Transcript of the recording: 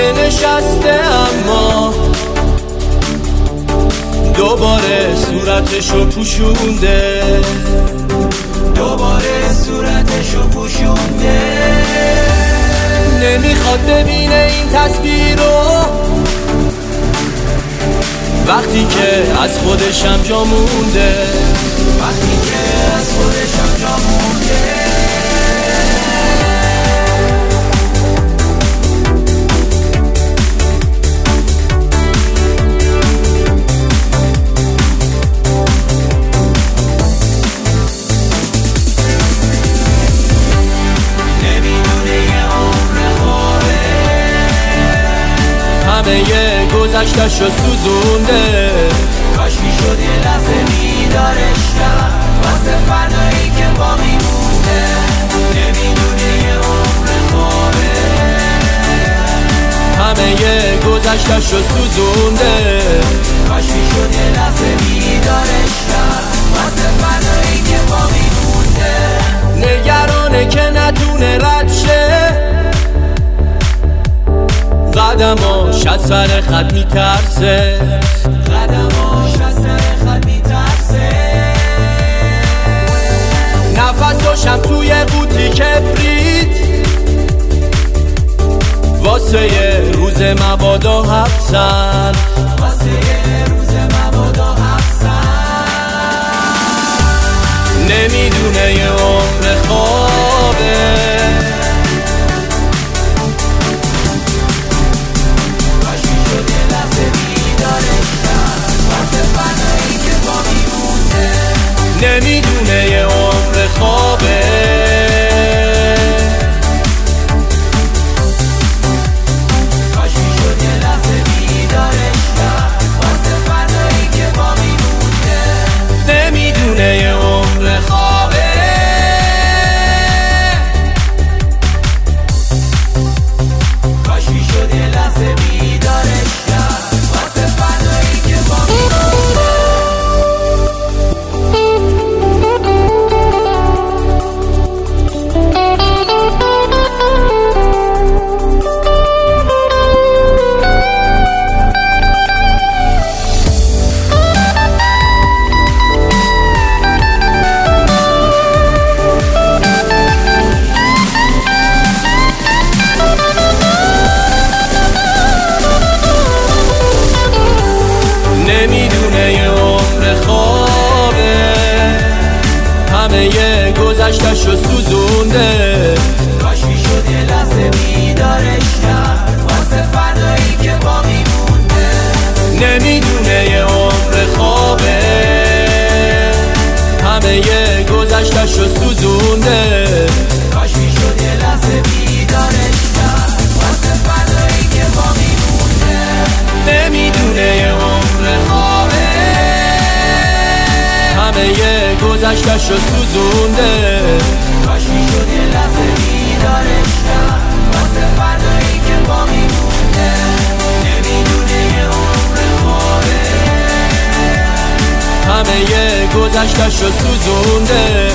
نشسته اما دوباره صورتشو پوشونده، دوباره صورتشو پوشونده. نمیخواد ببینه این تصویر رو وقتی که از خودشم جا مونده، وقتی که از خودشم جا مونده. همه گذشتشو سوزونده، کاش میشد یه لحظه بیدارش کرد واسه فردایی که باقی مونده. نمیدونه یه عمر خوابه، همه گذشتشو سوزونده، کاش میشد یه لحظه بیدارش کرد واسه فردایی که باقی مونده. نگرانه که نتونه رد شه، قدماش از سر خط میترسه، قدماش از سر خط میترسه. نفساشم توی قوطی کبریت واسه یه روز مبادا حبسن، واسه یه روز مبادا حبسن. نمیدونه یه عمر خوابه، نمیدونه یه عمر خوابه. کاش میشد یه لحظه بیدارش کرد واسه فردایی که باقی مونده. نمیدونه یه عمر خوابه. کاش میشد یه لحظه بیدارش کرد واسه فردایی که باقی مونده. نمیدونه یه عمر خوابه، همه گذشتشو سوزونده، کاش میشد یه لحظه بیدارش کرد واسه فردایی که باقی مونده. نمیدونه یه عمر خوابه، همه گذشتشو سوزونده، کاش میشد یه لحظه بیدارش کرد واسه فردایی که باقی مونده. نمیدونه یه عمر خوابه، همه گذشتشو سوزونده، کاش میشد یه لحظه بیدارش کرد واسه فردایی که باقی مونده. نمیدونه یه عمر خوابه، همه گذشتشو سوزونده،